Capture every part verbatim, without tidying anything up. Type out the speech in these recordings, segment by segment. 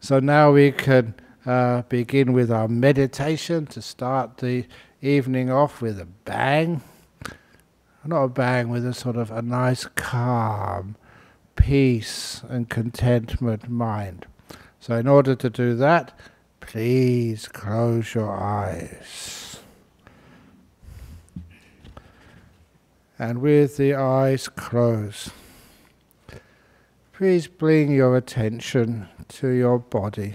So now we can uh, begin with our meditation to start the evening off with a bang. Not a bang, with a sort of a nice calm, peace and contentment mind. So in order to do that, please close your eyes. And with the eyes closed, please bring your attention to your body.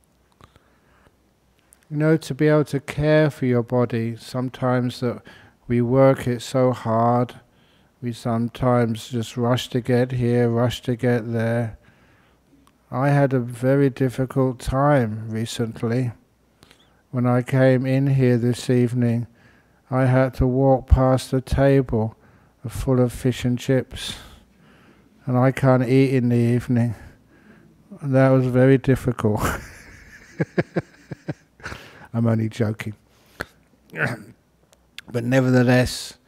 You know, to be able to care for your body, sometimes that we work it so hard, we sometimes just rush to get here, rush to get there. I had a very difficult time recently. When I came in here this evening, I had to walk past a table full of fish and chips, and I can't eat in the evening. And that was very difficult. I'm only joking. But nevertheless,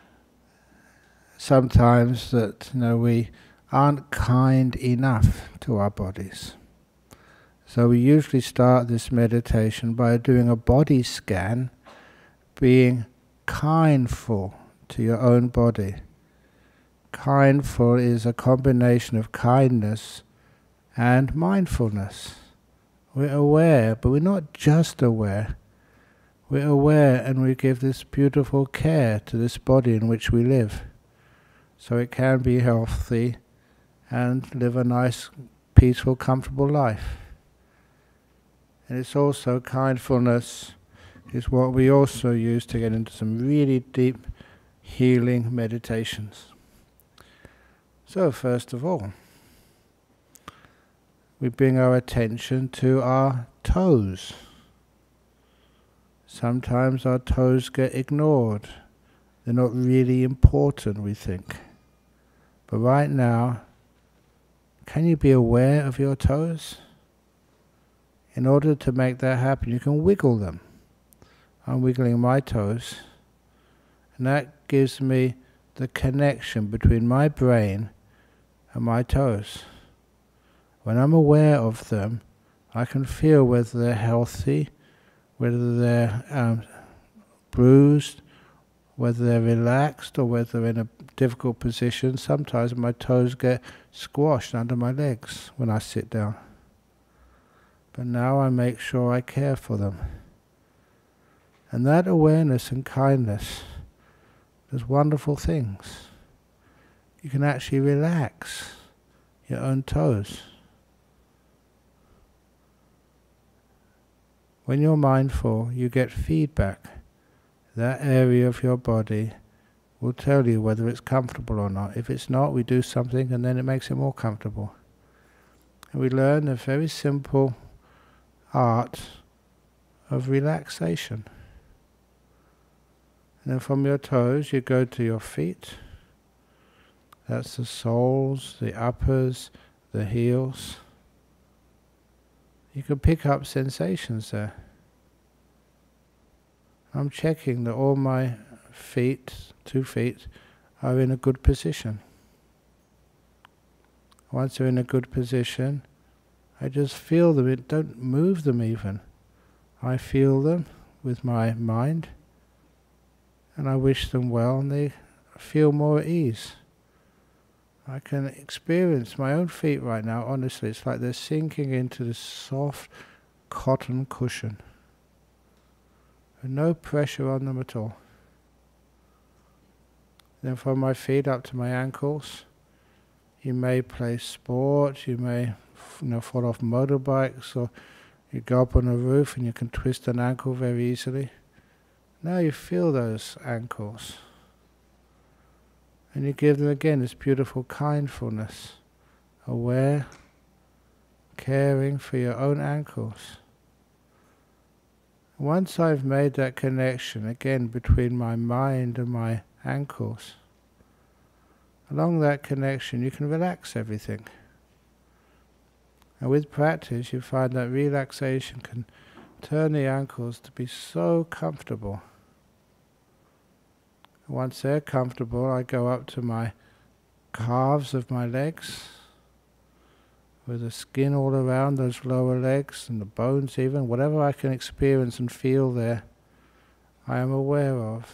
sometimes that you know we aren't kind enough to our bodies. So we usually start this meditation by doing a body scan, being kindful to your own body. Kindful is a combination of kindness and mindfulness. We're aware, but we're not just aware. We're aware and we give this beautiful care to this body in which we live, so it can be healthy and live a nice, peaceful, comfortable life. And it's also kindfulness is what we also use to get into some really deep healing meditations. So first of all, we bring our attention to our toes. Sometimes our toes get ignored. They're not really important, we think. But right now, can you be aware of your toes? In order to make that happen, you can wiggle them. I'm wiggling my toes, and that gives me the connection between my brain and my toes. When I'm aware of them, I can feel whether they're healthy, whether they're um, bruised, whether they're relaxed, or whether they're in a difficult position. Sometimes my toes get squashed under my legs when I sit down. But now I make sure I care for them. And that awareness and kindness does wonderful things. You can actually relax your own toes. When you're mindful, you get feedback. That area of your body will tell you whether it's comfortable or not. If it's not, we do something and then it makes it more comfortable. And we learn a very simple art of relaxation. And then from your toes you go to your feet. That's the soles, the uppers, the heels. You can pick up sensations there. I'm checking that all my feet, two feet, are in a good position. Once they're in a good position, I just feel them. It don't move them even. I feel them with my mind, and I wish them well, and they feel more at ease. I can experience my own feet right now, honestly. It's like they're sinking into this soft cotton cushion. With no pressure on them at all. Then from my feet up to my ankles, you may play sport, you may you know, fall off motorbikes, or you go up on a roof and you can twist an ankle very easily. Now you feel those ankles. And you give them again this beautiful kindfulness, aware, caring for your own ankles. Once I've made that connection again between my mind and my ankles, along that connection you can relax everything. And with practice you find that relaxation can turn the ankles to be so comfortable. Once they're comfortable, I go up to my calves of my legs, with the skin all around those lower legs and the bones even, whatever I can experience and feel there, I am aware of.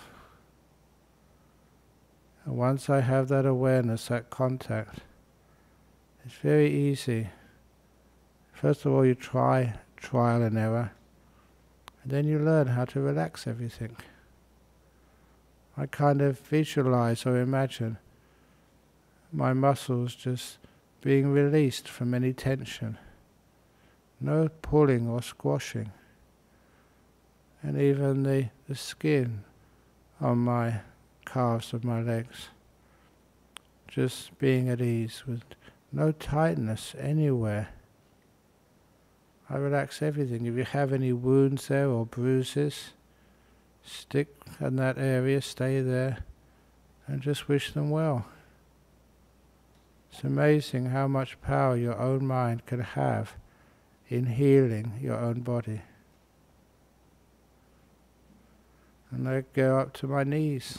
And once I have that awareness, that contact, it's very easy. First of all, you try trial and error, and then you learn how to relax everything. I kind of visualize or imagine my muscles just being released from any tension. No pulling or squashing. And even the, the skin on my calves of my legs just being at ease with no tightness anywhere. I relax everything. If you have any wounds there or bruises, stick in that area, stay there, and just wish them well. It's amazing how much power your own mind can have in healing your own body. And I go up to my knees.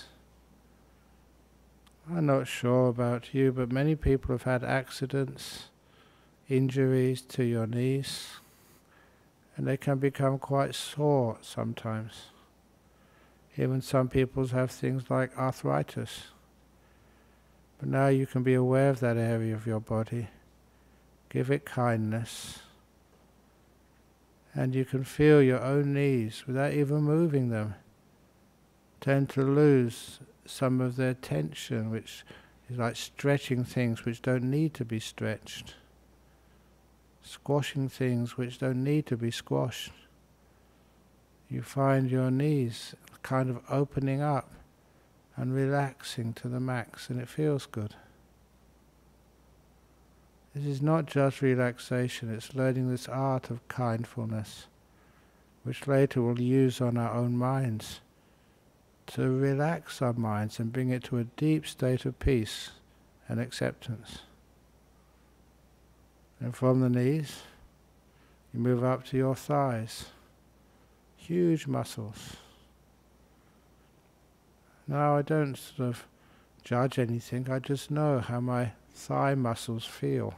I'm not sure about you, but many people have had accidents, injuries to your knees, and they can become quite sore sometimes. Even some people have things like arthritis. But now you can be aware of that area of your body, give it kindness, and you can feel your own knees without even moving them tend to lose some of their tension, which is like stretching things which don't need to be stretched, squashing things which don't need to be squashed. You find your knees kind of opening up and relaxing to the max, and it feels good. This is not just relaxation, it's learning this art of kindfulness, which later we'll use on our own minds, to relax our minds and bring it to a deep state of peace and acceptance. And from the knees, you move up to your thighs, huge muscles. Now I don't sort of judge anything, I just know how my thigh muscles feel.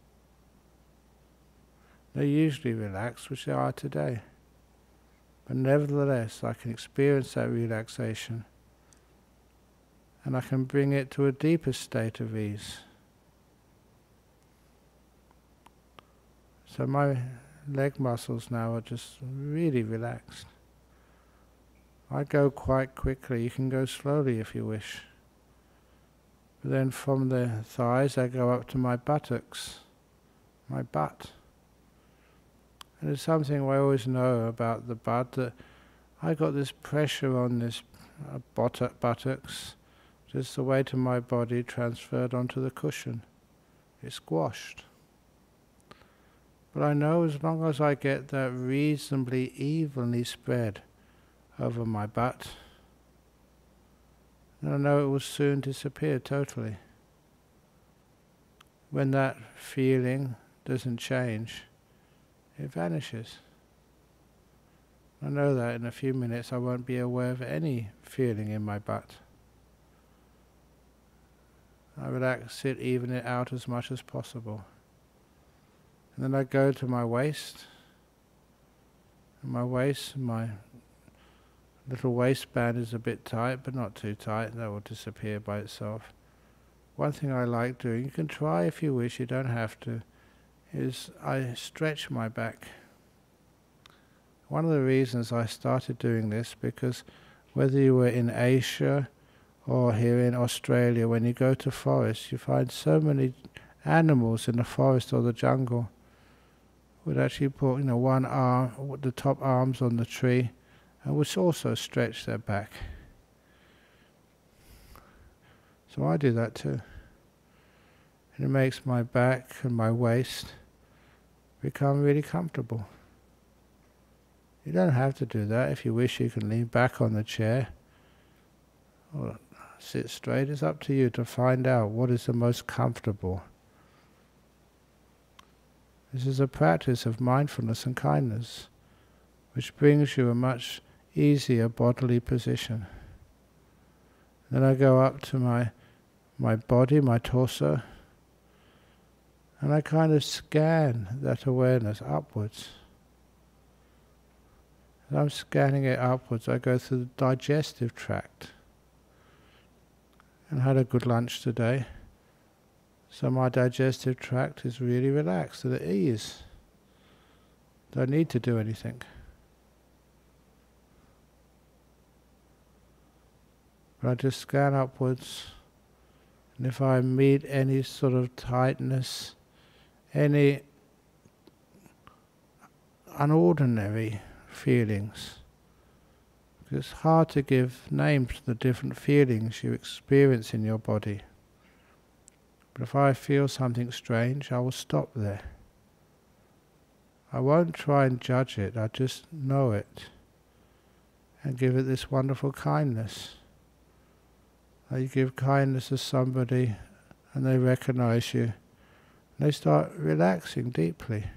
They're usually relaxed, which they are today. But nevertheless, I can experience that relaxation, and I can bring it to a deeper state of ease. So my leg muscles now are just really relaxed. I go quite quickly. You can go slowly if you wish. But then from the thighs I go up to my buttocks, my butt. And it's something I always know about the butt, that I got this pressure on this uh, buttock, buttocks, just the weight of my body transferred onto the cushion. It's squashed. But I know as long as I get that reasonably evenly spread over my butt, then I know it will soon disappear totally. When that feeling doesn't change, it vanishes. I know that in a few minutes I won't be aware of any feeling in my butt. I relax it, even it out as much as possible. And then I go to my waist. And my waist, my little waistband is a bit tight, but not too tight. That will disappear by itself. One thing I like doing, you can try if you wish, you don't have to, is I stretch my back. One of the reasons I started doing this, because whether you were in Asia or here in Australia, when you go to forests, you find so many animals in the forest or the jungle would actually put, you know, one arm, the top arms on the tree, and would also stretch their back. So I do that too. And it makes my back and my waist become really comfortable. You don't have to do that. If you wish, you can lean back on the chair or sit straight. It's up to you to find out what is the most comfortable. This is a practice of mindfulness and kindness, which brings you a much easier bodily position. Then I go up to my my body, my torso, And I kind of scan that awareness upwards. As I'm scanning it upwards, I go through the digestive tract. And had a good lunch today. So my digestive tract is really relaxed and at ease. Don't need to do anything. But I just scan upwards, and if I meet any sort of tightness, any unordinary feelings, because it's hard to give names to the different feelings you experience in your body. But if I feel something strange, I will stop there. I won't try and judge it, I just know it and give it this wonderful kindness. Now you give kindness to somebody and they recognize you, and they start relaxing deeply.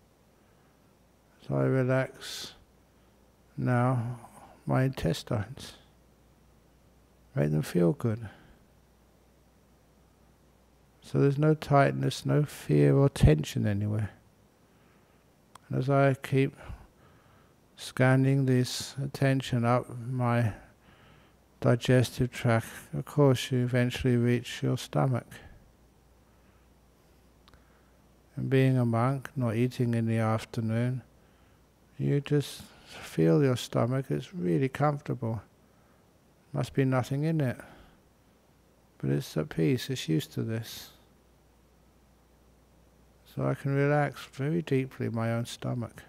So I relax now my intestines, make them feel good. So there's no tightness, no fear or tension anywhere. And as I keep scanning this attention up my digestive tract, of course you eventually reach your stomach. And being a monk, not eating in the afternoon, you just feel your stomach, it's really comfortable. Must be nothing in it. But it's at peace, it's used to this. So I can relax very deeply in my own stomach.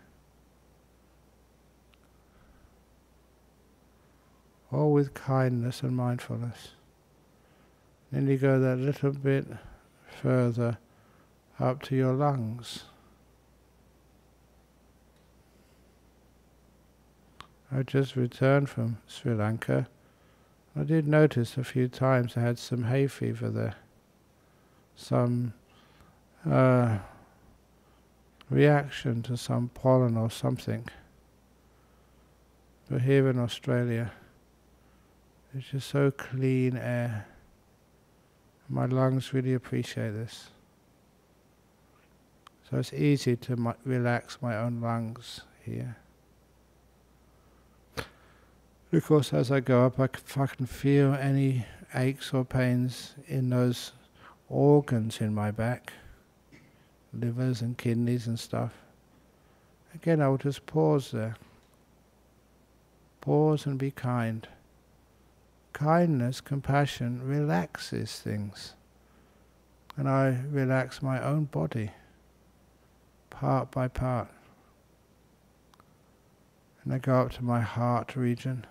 All with kindness and mindfulness. Then you go that little bit further up to your lungs. I just returned from Sri Lanka. I did notice a few times I had some hay fever there. Some uh, reaction to some pollen or something. But here in Australia, it's just so clean air. My lungs really appreciate this. So it's easy to m- relax my own lungs here. Of course, as I go up, I c- if I can feel any aches or pains in those organs in my back, livers and kidneys and stuff. Again, I will just pause there. Pause and be kind. Kindness, compassion relaxes things. And I relax my own body, part by part. And I go up to my heart region,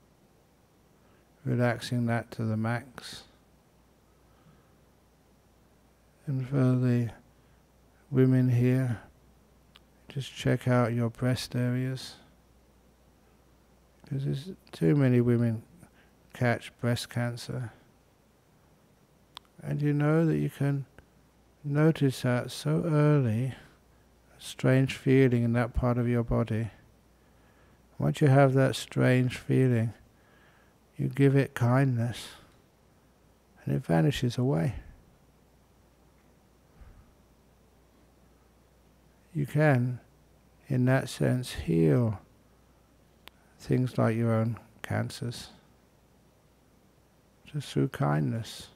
relaxing that to the max. And for the women here, just check out your breast areas. Because there's too many women catch breast cancer. And you know that you can notice that so early, a strange feeling in that part of your body. Once you have that strange feeling, you give it kindness, and it vanishes away. You can, in that sense, heal things like your own cancers, just through kindness.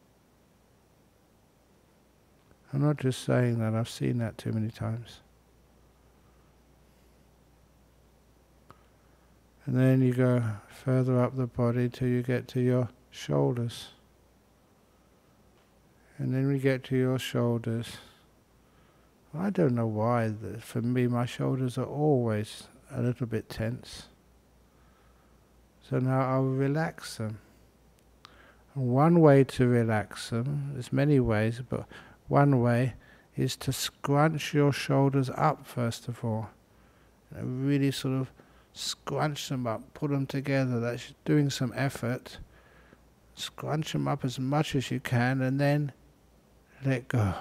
I'm not just saying that, I've seen that too many times. And then you go further up the body till you get to your shoulders. And then we get to your shoulders. I don't know why, for me my shoulders are always a little bit tense. So now I'll relax them. And one way to relax them, there's many ways, but one way is to scrunch your shoulders up first of all. And really sort of scrunch them up, put them together. That's doing some effort. Scrunch them up as much as you can and then let go.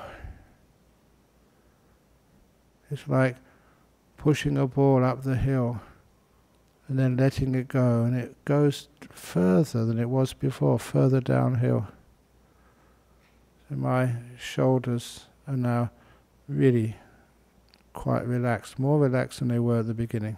It's like pushing a ball up the hill and then letting it go, and it goes further than it was before, further downhill. So my shoulders are now really quite relaxed, more relaxed than they were at the beginning.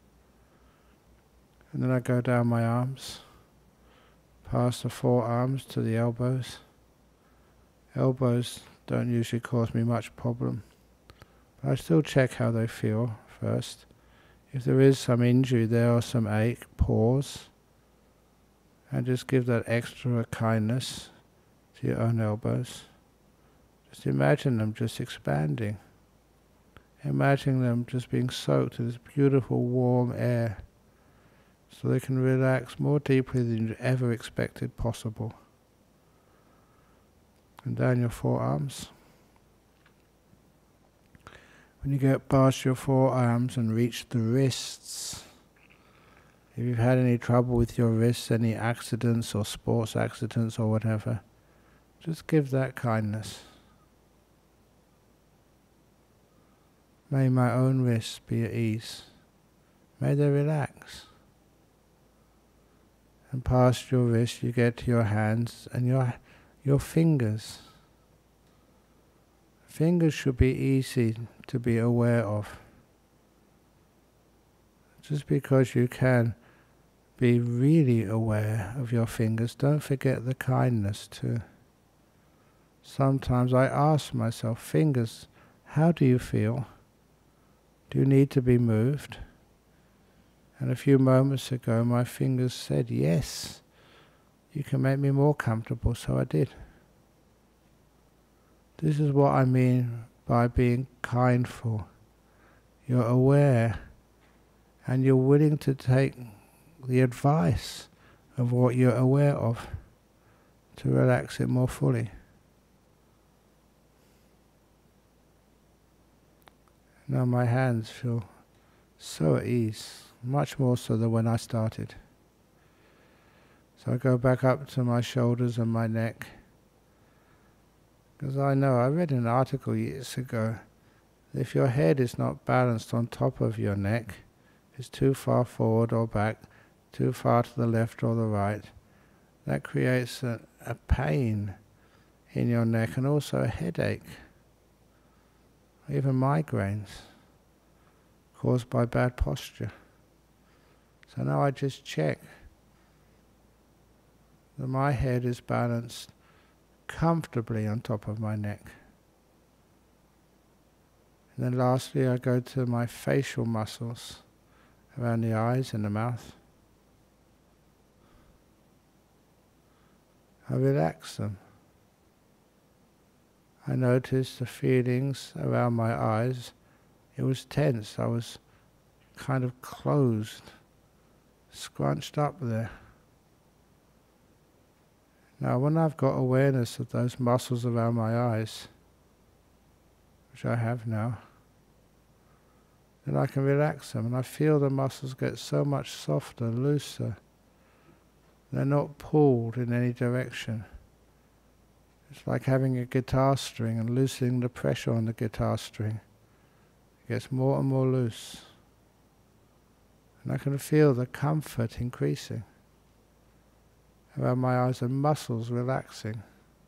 And then I go down my arms, past the forearms to the elbows. Elbows don't usually cause me much problem, but I still check how they feel first. If there is some injury there or some ache, pause and just give that extra kindness to your own elbows. Just imagine them just expanding. Imagine them just being soaked in this beautiful warm air so they can relax more deeply than you ever expected possible. And down your forearms. When you get past your forearms and reach the wrists, if you've had any trouble with your wrists, any accidents or sports accidents or whatever, just give that kindness. May my own wrists be at ease. May they relax. And past your wrist you get to your hands and your your fingers. Fingers should be easy to be aware of. Just because you can be really aware of your fingers, don't forget the kindness too. Sometimes I ask myself, fingers, how do you feel? Do you need to be moved? And a few moments ago my fingers said, yes, you can make me more comfortable, so I did. This is what I mean by being kindful. You're aware and you're willing to take the advice of what you're aware of to relax it more fully. Now my hands feel so at ease, much more so than when I started. So I go back up to my shoulders and my neck, because I know, I read an article years ago, that if your head is not balanced on top of your neck, it's too far forward or back, too far to the left or the right, that creates a, a pain in your neck and also a headache, even migraines, caused by bad posture. So now I just check that my head is balanced comfortably on top of my neck. And then lastly I go to my facial muscles around the eyes and the mouth. I relax them. I notice the feelings around my eyes. It was tense, I was kind of closed, scrunched up there. Now when I've got awareness of those muscles around my eyes, which I have now, then I can relax them and I feel the muscles get so much softer, looser. They're not pulled in any direction. It's like having a guitar string and loosening the pressure on the guitar string. It gets more and more loose. And I can feel the comfort increasing around my eyes and muscles relaxing.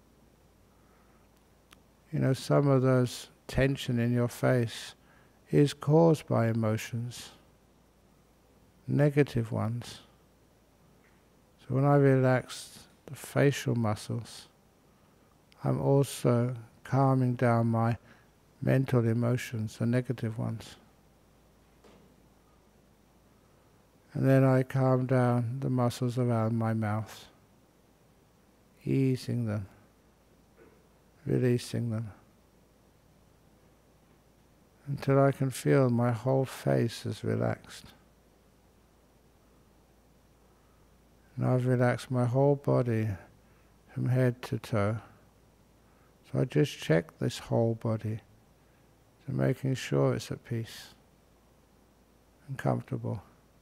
You know, some of those tension in your face is caused by emotions, negative ones. So when I relax the facial muscles, I'm also calming down my mental emotions, the negative ones. And then I calm down the muscles around my mouth, easing them, releasing them, until I can feel my whole face is relaxed. And I've relaxed my whole body from head to toe. So I just check this whole body to making sure it's at peace and comfortable.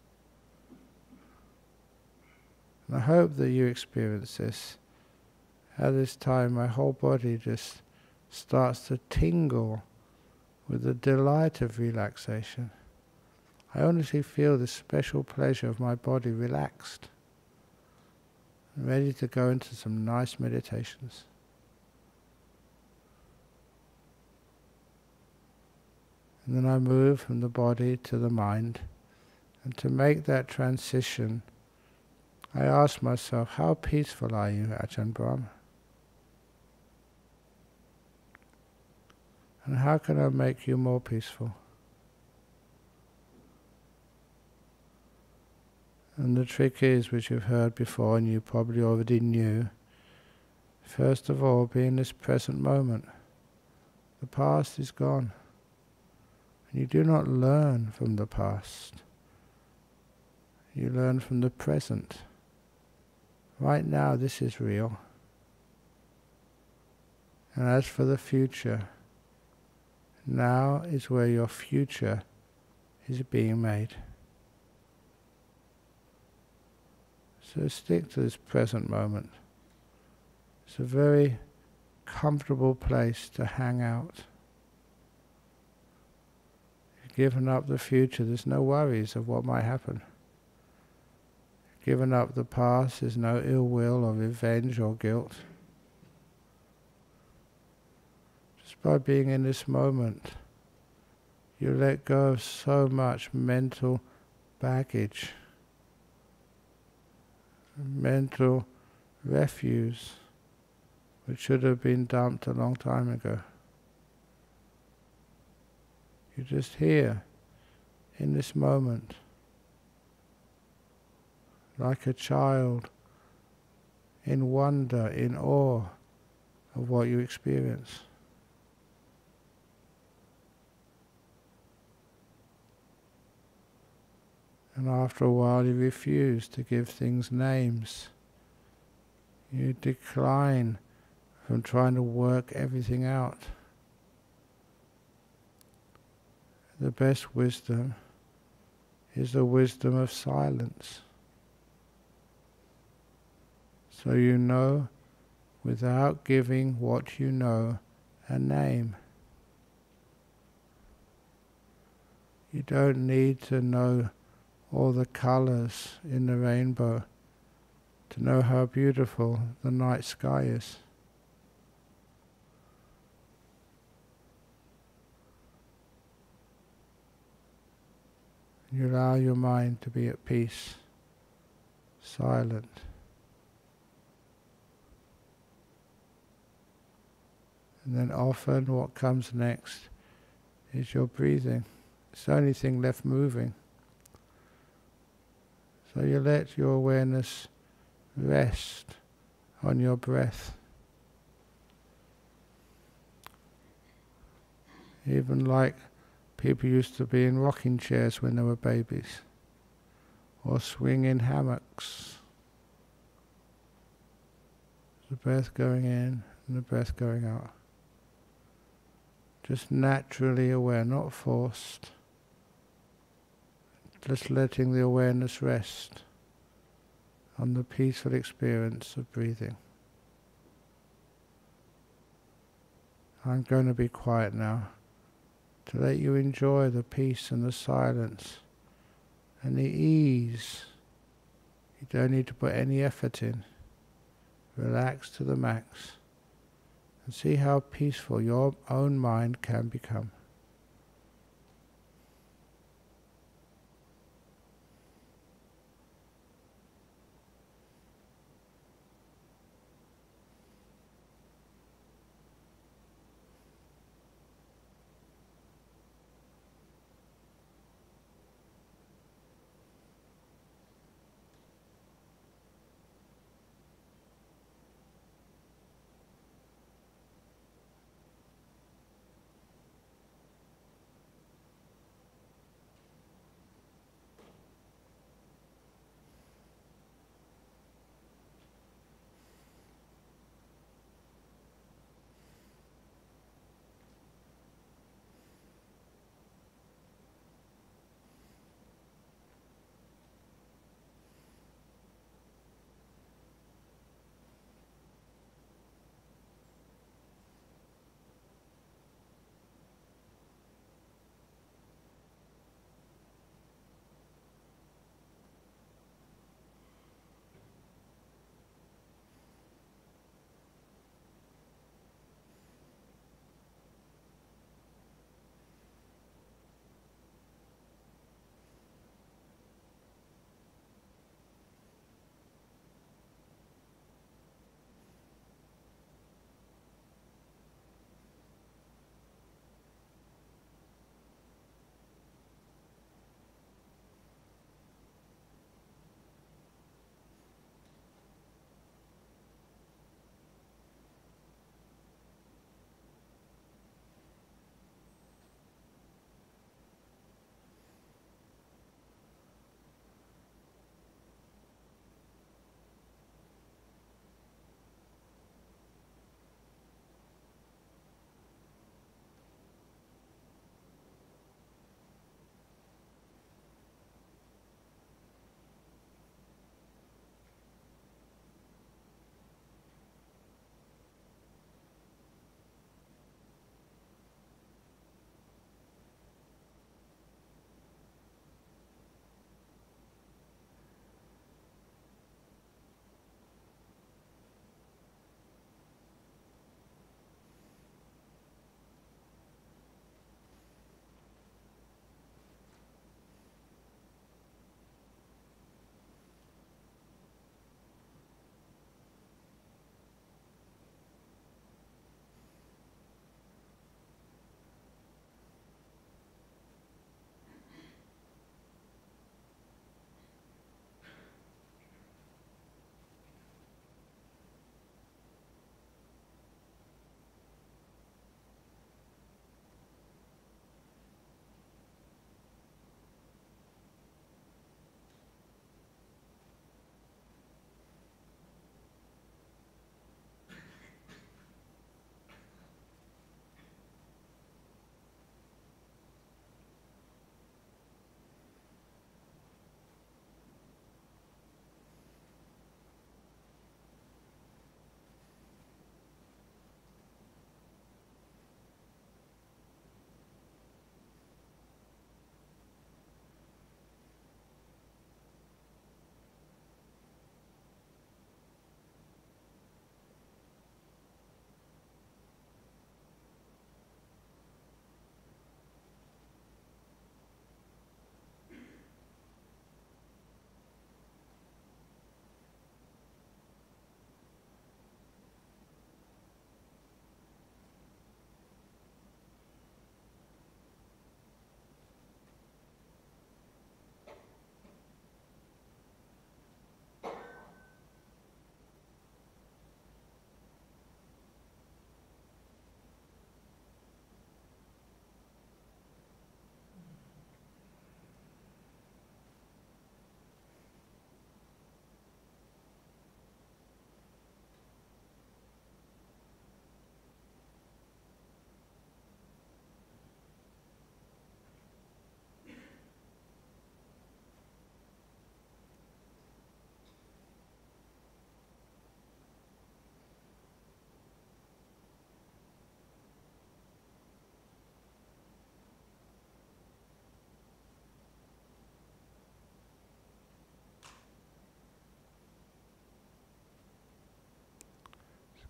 And I hope that you experience this. At this time my whole body just starts to tingle with the delight of relaxation. I honestly feel this special pleasure of my body relaxed, ready to go into some nice meditations. And then I move from the body to the mind. And to make that transition, I ask myself, how peaceful are you, Ajahn Brahm? And how can I make you more peaceful? And the trick is, which you've heard before and you probably already knew, first of all, be in this present moment. The past is gone. And you do not learn from the past. You learn from the present. Right now, this is real. And as for the future, now is where your future is being made. So stick to this present moment. It's a very comfortable place to hang out. You've given up the future, there's no worries of what might happen. Given up the past, there's no ill will or revenge or guilt. Just by being in this moment, you let go of so much mental baggage, mental refuse, which should have been dumped a long time ago. You're just here, in this moment, like a child, in wonder, in awe of what you experience. And after a while you refuse to give things names. You decline from trying to work everything out. The best wisdom is the wisdom of silence. So you know without giving what you know a name. You don't need to know all the colors in the rainbow to know how beautiful the night sky is. You allow your mind to be at peace, silent. And then often what comes next is your breathing. It's the only thing left moving. So you let your awareness rest on your breath. Even like people used to be in rocking chairs when they were babies, or swing in hammocks. The breath going in and the breath going out. Just naturally aware, not forced. Just letting the awareness rest on the peaceful experience of breathing. I'm going to be quiet now to let you enjoy the peace and the silence and the ease. You don't need to put any effort in. Relax to the max and see how peaceful your own mind can become.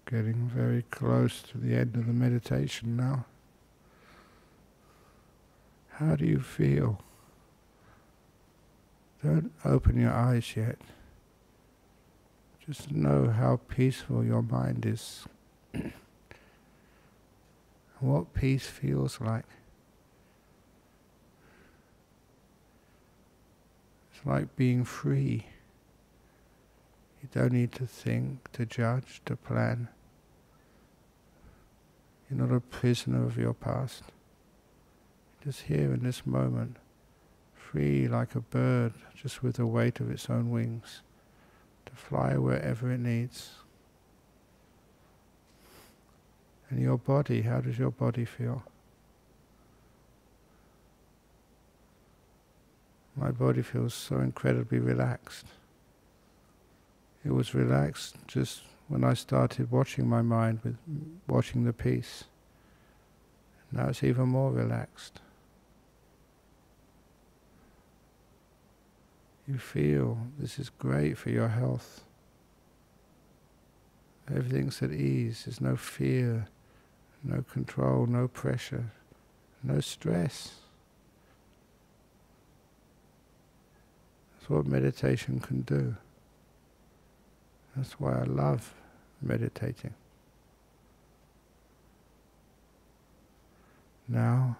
Getting very close to the end of the meditation now. How do you feel? Don't open your eyes yet. Just know how peaceful your mind is. What peace feels like. It's like being free. You don't need to think, to judge, to plan. You're not a prisoner of your past. Just here in this moment, free like a bird, just with the weight of its own wings, to fly wherever it needs. And your body, how does your body feel? My body feels so incredibly relaxed. It was relaxed just when I started watching my mind, with watching the peace. Now it's even more relaxed. You feel this is great for your health. Everything's at ease. There's no fear, no control, no pressure, no stress. That's what meditation can do. That's why I love meditating. Now,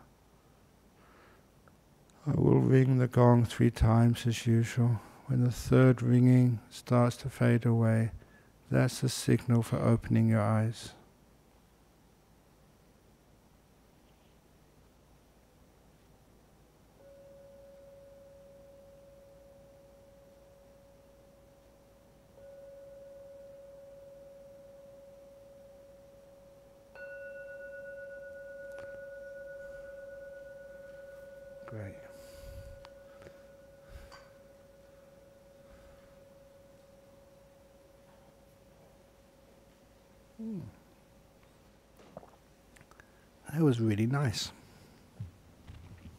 I will ring the gong three times as usual. When the third ringing starts to fade away, that's the signal for opening your eyes. Great. Hmm. That was really nice.